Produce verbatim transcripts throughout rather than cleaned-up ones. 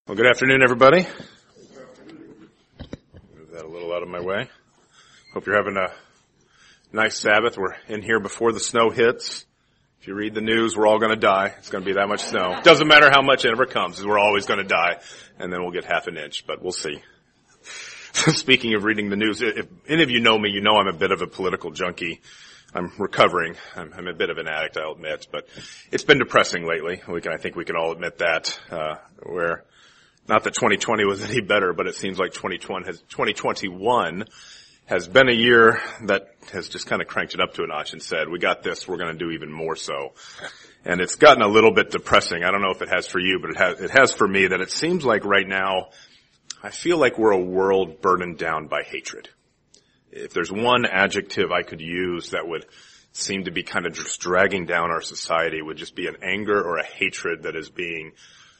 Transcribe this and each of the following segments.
Well, good afternoon, everybody. Move that a little out of my way. Hope you're having a nice Sabbath. We're in here before the snow hits. If you read the news, we're all going to die. It's going to be that much snow. Doesn't matter how much it ever comes, we're always going to die. And then we'll get half an inch, but we'll see. Speaking of reading the news, if any of you know me, you know I'm a bit of a political junkie. I'm recovering. I'm, I'm a bit of an addict, I'll admit, but it's been depressing lately. We can, I think we can all admit that, uh, where not that twenty twenty was any better, but it seems like twenty twenty has, twenty twenty-one has been a year that has just kind of cranked it up to a notch and said, we got this, we're going to do even more so. And it's gotten a little bit depressing. I don't know if it has for you, but it has, it has for me that it seems like right now, I feel like we're a world burdened down by hatred. If there's one adjective I could use that would seem to be kind of just dragging down our society, it would just be an anger or a hatred that is being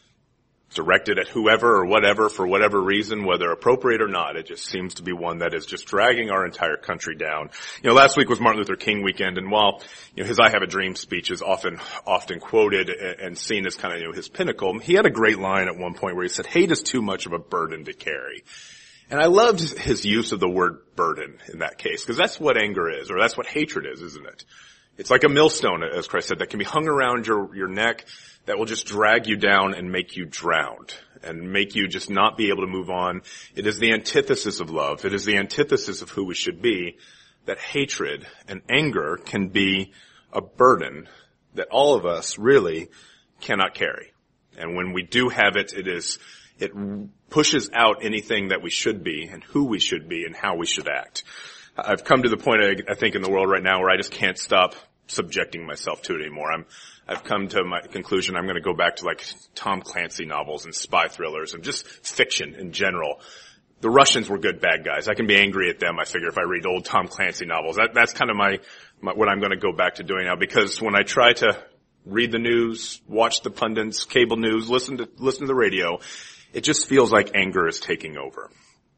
directed at whoever or whatever for whatever reason, whether appropriate or not. It just seems to be one that is just dragging our entire country down. You know, last week was Martin Luther King weekend, and while, you know, his I Have a Dream speech is often, often quoted and seen as kind of, you know, his pinnacle, he had a great line at one point where he said, hate is too much of a burden to carry. And I loved his use of the word burden in that case, because that's what anger is, or that's what hatred is, isn't it? It's like a millstone, as Christ said, that can be hung around your, your neck, that will just drag you down and make you drowned and make you just not be able to move on. It is the antithesis of love. It is the antithesis of who we should be, that hatred and anger can be a burden that all of us really cannot carry. And when we do have it, it is, it pushes out anything that we should be and who we should be and how we should act. I've come to the point, I think, in the world right now where I just can't stop subjecting myself to it anymore. I'm, I've come to my conclusion I'm going to go back to like Tom Clancy novels and spy thrillers and just fiction in general. The Russians were good bad guys. I can be angry at them, I figure, if I read old Tom Clancy novels. That, that's kind of my, my, what I'm going to go back to doing now, because when I try to read the news, watch the pundits, cable news, listen to, listen to the radio, it just feels like anger is taking over.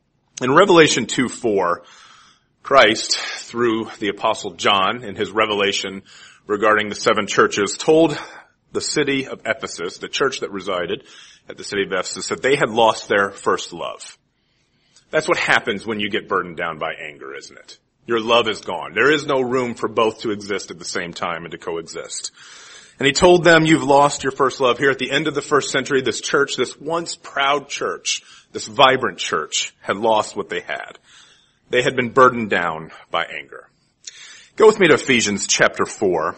In Revelation two four, Christ, through the Apostle John in his revelation regarding the seven churches, told the city of Ephesus, the church that resided at the city of Ephesus, that they had lost their first love. That's what happens when you get burdened down by anger, isn't it? Your love is gone. There is no room for both to exist at the same time and to coexist. And he told them, you've lost your first love. Here at the end of the first century, this church, this once proud church, this vibrant church, had lost what they had. They had been burdened down by anger. Go with me to Ephesians chapter four.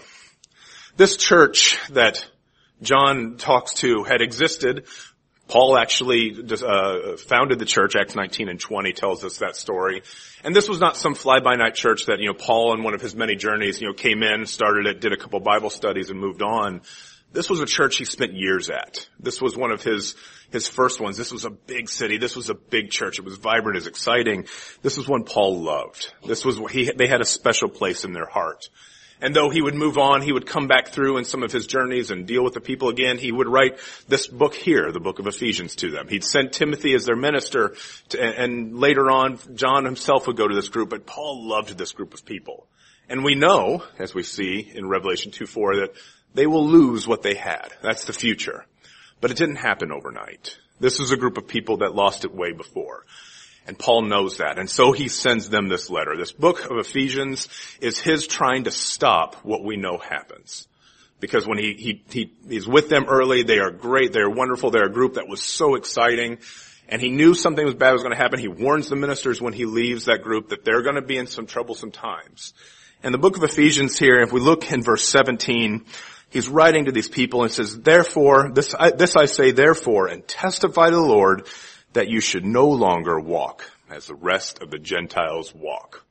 This church that John talks to had existed. Paul actually uh, founded the church. Acts nineteen and twenty tells us that story. And this was not some fly-by-night church that, you know, Paul on one of his many journeys, you know, came in, started it, did a couple Bible studies and moved on. This was a church he spent years at. This was one of his, his first ones. This was a big city. This was a big church. It was vibrant, it was exciting. This was one Paul loved. This was, he, they had a special place in their heart. And though he would move on, he would come back through in some of his journeys and deal with the people again. He would write this book here, the book of Ephesians, to them. He'd send Timothy as their minister, to, and later on, John himself would go to this group, but Paul loved this group of people. And we know, as we see in Revelation two four, that they will lose what they had. That's the future. But it didn't happen overnight. This is a group of people that lost it way before. And Paul knows that. And so he sends them this letter. This book of Ephesians is his trying to stop what we know happens. Because when he, he, he, he's with them early, they are great, they're wonderful, they're a group that was so exciting. And he knew something was bad was going to happen. He warns the ministers when he leaves that group that they're going to be in some troublesome times. And the book of Ephesians here, if we look in verse seventeen, he's writing to these people and says, therefore, this I, this I say therefore, and testify to the Lord that you should no longer walk as the rest of the Gentiles walk.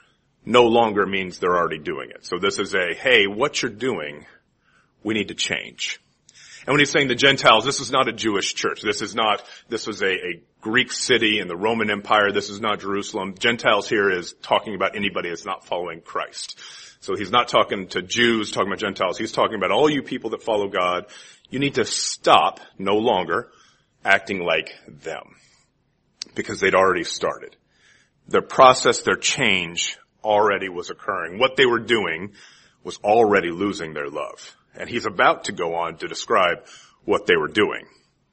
No longer means they're already doing it. So this is a, hey, what you're doing, we need to change. And when he's saying the Gentiles, this is not a Jewish church. This is not, this was a, a Greek city in the Roman Empire. This is not Jerusalem. Gentiles here is talking about anybody that's not following Christ. So he's not talking to Jews, talking about Gentiles. He's talking about all you people that follow God. You need to stop, no longer, acting like them. Because they'd already started. Their process, their change already was occurring. What they were doing was already losing their love. And he's about to go on to describe what they were doing.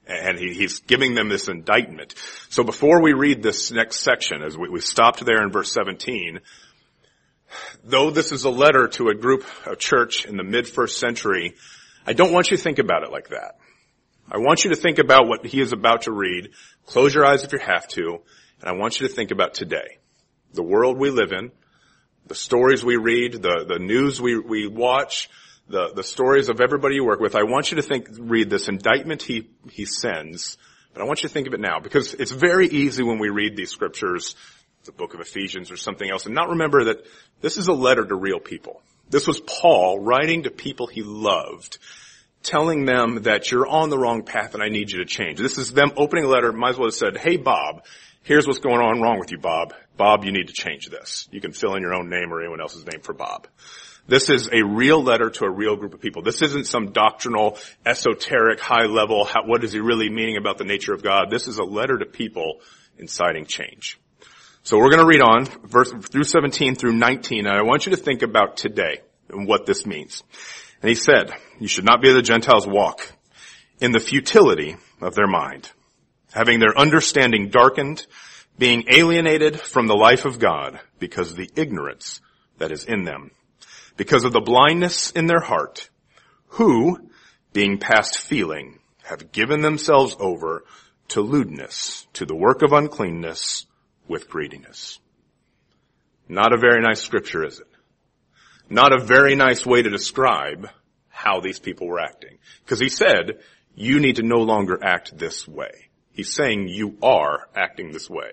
And he, he's giving them this indictment. So before we read this next section, as we, we stopped there in verse seventeen, though this is a letter to a group, a church in the mid-first century, I don't want you to think about it like that. I want you to think about what he is about to read. Close your eyes if you have to. And I want you to think about today. The world we live in, the stories we read, the, the news we, we watch, the, the stories of everybody you work with. I want you to think, read this indictment he, he sends, but I want you to think of it now, because it's very easy when we read these scriptures, the book of Ephesians or something else, and not remember that this is a letter to real people. This was Paul writing to people he loved, telling them that you're on the wrong path and I need you to change. This is them opening a letter, might as well have said, hey Bob, here's what's going on wrong with you, Bob. Bob, you need to change this. You can fill in your own name or anyone else's name for Bob. This is a real letter to a real group of people. This isn't some doctrinal, esoteric, high level, how, what is he really meaning about the nature of God? This is a letter to people inciting change. So we're going to read on verse through seventeen through nineteen, and I want you to think about today and what this means. And he said, you should not be as the Gentiles walk in the futility of their mind, having their understanding darkened, being alienated from the life of God because of the ignorance that is in them, because of the blindness in their heart, who, being past feeling, have given themselves over to lewdness, to the work of uncleanness with greediness. Not a very nice scripture, is it? Not a very nice way to describe how these people were acting. Because he said, you need to no longer act this way. He's saying you are acting this way.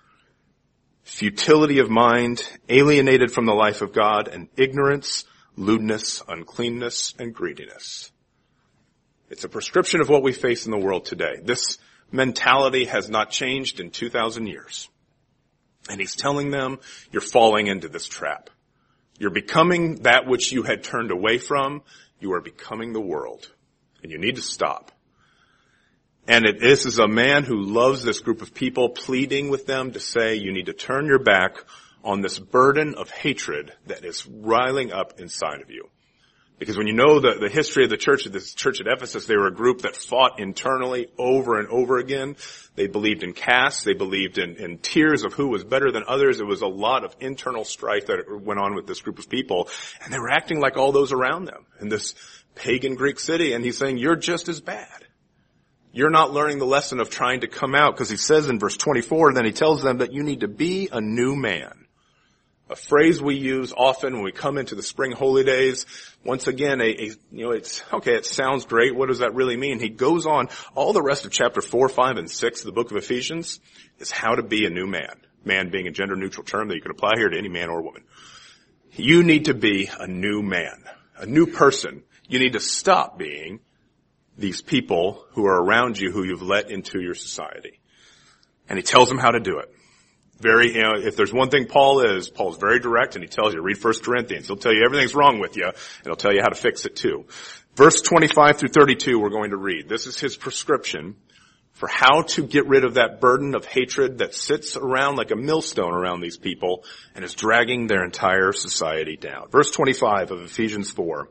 Futility of mind, alienated from the life of God, and ignorance, lewdness, uncleanness, and greediness. It's a prescription of what we face in the world today. This mentality has not changed in two thousand years. And he's telling them, you're falling into this trap. You're becoming that which you had turned away from. You are becoming the world. And you need to stop. And it, this is a man who loves this group of people, pleading with them to say, you need to turn your back on this burden of hatred that is riling up inside of you. Because when you know the, the history of the church, this church at Ephesus, they were a group that fought internally over and over again. They believed in castes. They believed in, in tiers of who was better than others. It was a lot of internal strife that went on with this group of people. And they were acting like all those around them in this pagan Greek city. And he's saying, you're just as bad. You're not learning the lesson of trying to come out, because he says in verse twenty-four, and then he tells them that you need to be a new man. A phrase we use often when we come into the spring holy days. Once again, a, a you know, it's, okay, it sounds great. What does that really mean? He goes on, all the rest of chapter four, five, and six of the book of Ephesians is how to be a new man. Man being a gender neutral term that you can apply here to any man or woman. You need to be a new man, a new person. You need to stop being these people who are around you who you've let into your society. And he tells them how to do it. Very, you know, if there's one thing Paul is, Paul's very direct, and he tells you, read First Corinthians. He'll tell you everything's wrong with you, and he'll tell you how to fix it too. Verse twenty-five through thirty-two we're going to read. This is his prescription for how to get rid of that burden of hatred that sits around like a millstone around these people and is dragging their entire society down. Verse twenty-five of Ephesians four.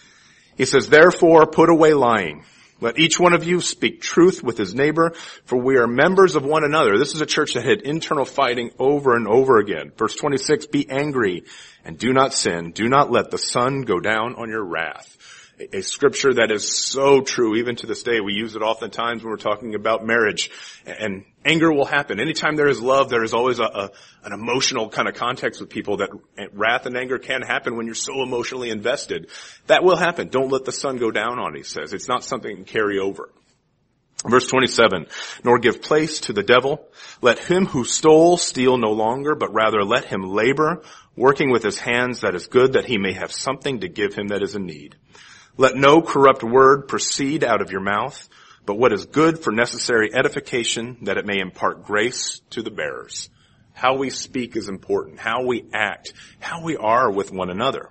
He says, therefore put away lying. Let each one of you speak truth with his neighbor, for we are members of one another. This is a church that had internal fighting over and over again. Verse twenty-six, be angry and do not sin. Do not let the sun go down on your wrath. A, a scripture that is so true even to this day. We use it oftentimes when we're talking about marriage. And anger will happen. Anytime there is love, there is always a, a an emotional kind of context with people. That wrath and anger can happen when you're so emotionally invested. That will happen. Don't let the sun go down on it, he says. It's not something you can carry over. Verse twenty-seven, nor give place to the devil. Let him who stole steal no longer, but rather let him labor, working with his hands that is good, that he may have something to give him that is in need. Let no corrupt word proceed out of your mouth, but what is good for necessary edification, that it may impart grace to the bearers. How we speak is important. How we act. How we are with one another.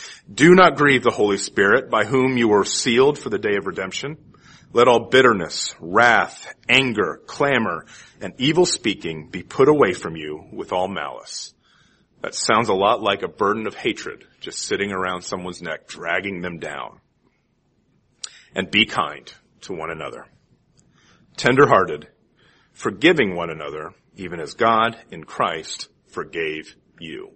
Do not grieve the Holy Spirit, by whom you were sealed for the day of redemption. Let all bitterness, wrath, anger, clamor, and evil speaking be put away from you with all malice. That sounds a lot like a burden of hatred just sitting around someone's neck, dragging them down. And be kind to one another, tender-hearted, forgiving one another, even as God in Christ forgave you.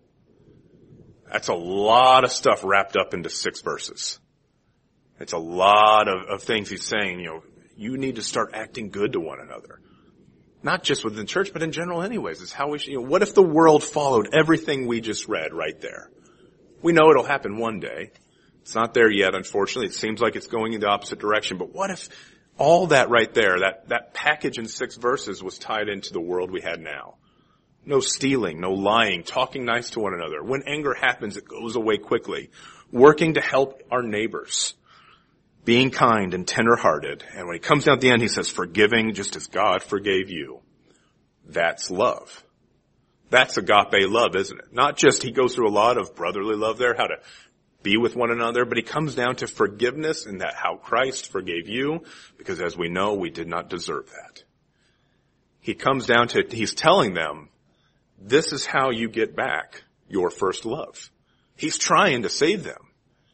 That's a lot of stuff wrapped up into six verses. It's a lot of, of things he's saying, you know, you need to start acting good to one another. Not just within church, but in general anyways. It's how we should, you know, what if the world followed everything we just read right there? We know it'll happen one day. It's not there yet, unfortunately. It seems like it's going in the opposite direction. But what if all that right there, that, that package in six verses was tied into the world we had now? No stealing, no lying, talking nice to one another. When anger happens, it goes away quickly. Working to help our neighbors. Being kind and tender-hearted. And when he comes down at the end, he says, forgiving just as God forgave you. That's love. That's agape love, isn't it? Not just, he goes through a lot of brotherly love there, how to be with one another, but he comes down to forgiveness and that how Christ forgave you, because as we know, we did not deserve that. He comes down to, he's telling them, this is how you get back your first love. He's trying to save them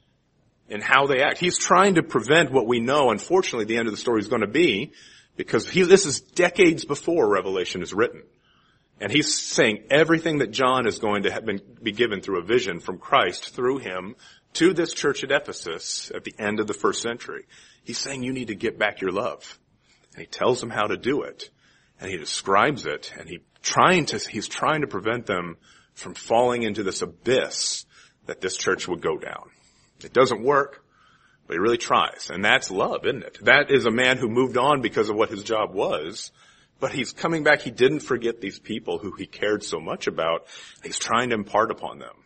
in how they act. He's trying to prevent what we know, unfortunately, the end of the story is going to be, because he, this is decades before Revelation is written. And he's saying everything that John is going to have been, be given through a vision from Christ through him to this church at Ephesus at the end of the first century. He's saying you need to get back your love. And he tells them how to do it. And he describes it. And he trying to, he's trying to prevent them from falling into this abyss that this church would go down. It doesn't work, but he really tries. And that's love, isn't it? That is a man who moved on because of what his job was. But he's coming back. He didn't forget these people who he cared so much about. He's trying to impart upon them.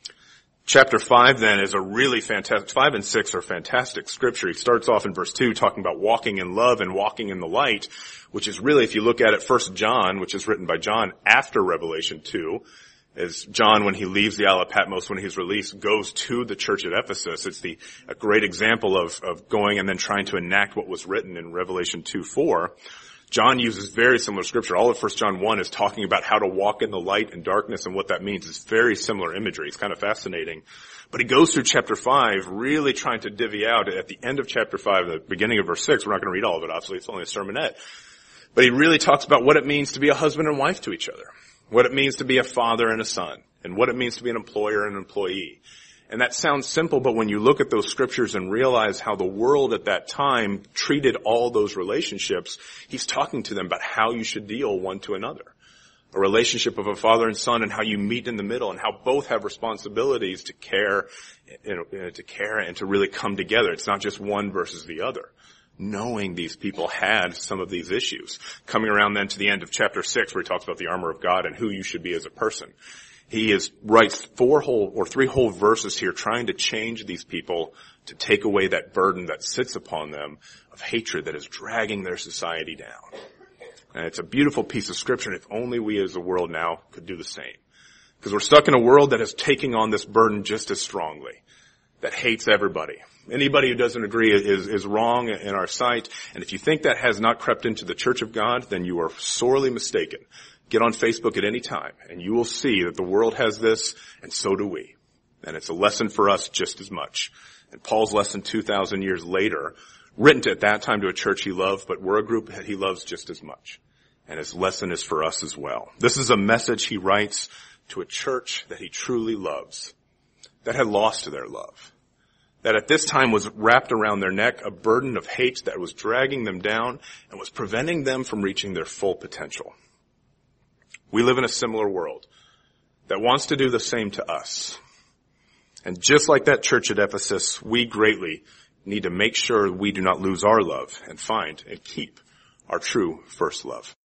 Chapter five then is a really fantastic, five and six are fantastic scripture. He starts off in verse two talking about walking in love and walking in the light, which is really, if you look at it, First John, which is written by John after Revelation two, is John, when he leaves the Isle of Patmos, when he's released, goes to the church at Ephesus. It's the, a great example of, of going and then trying to enact what was written in Revelation two four. John uses very similar scripture. All of First John one is talking about how to walk in the light and darkness and what that means. It's very similar imagery. It's kind of fascinating. But he goes through chapter five really trying to divvy out at the end of chapter five, the beginning of verse six. We're not going to read all of it, obviously. It's only a sermonette. But he really talks about what it means to be a husband and wife to each other, what it means to be a father and a son, and what it means to be an employer and an employee. And that sounds simple, but when you look at those scriptures and realize how the world at that time treated all those relationships, he's talking to them about how you should deal one to another. A relationship of a father and son and how you meet in the middle and how both have responsibilities to care, you know, to care and to really come together. It's not just one versus the other. Knowing these people had some of these issues. Coming around then to the end of chapter six where he talks about the armor of God and who you should be as a person. He is writes four whole or three whole verses here trying to change these people to take away that burden that sits upon them of hatred that is dragging their society down. And it's a beautiful piece of scripture, and if only we as a world now could do the same. Because we're stuck in a world that is taking on this burden just as strongly, that hates everybody. Anybody who doesn't agree is, is wrong in our sight. And if you think that has not crept into the church of God, then you are sorely mistaken. Get on Facebook at any time, and you will see that the world has this, and so do we. And it's a lesson for us just as much. And Paul's lesson two thousand years later, written to, at that time to a church he loved, but we're a group that he loves just as much. And his lesson is for us as well. This is a message he writes to a church that he truly loves, that had lost their love, that at this time was wrapped around their neck a burden of hate that was dragging them down and was preventing them from reaching their full potential. We live in a similar world that wants to do the same to us. And just like that church at Ephesus, we greatly need to make sure we do not lose our love and find and keep our true first love.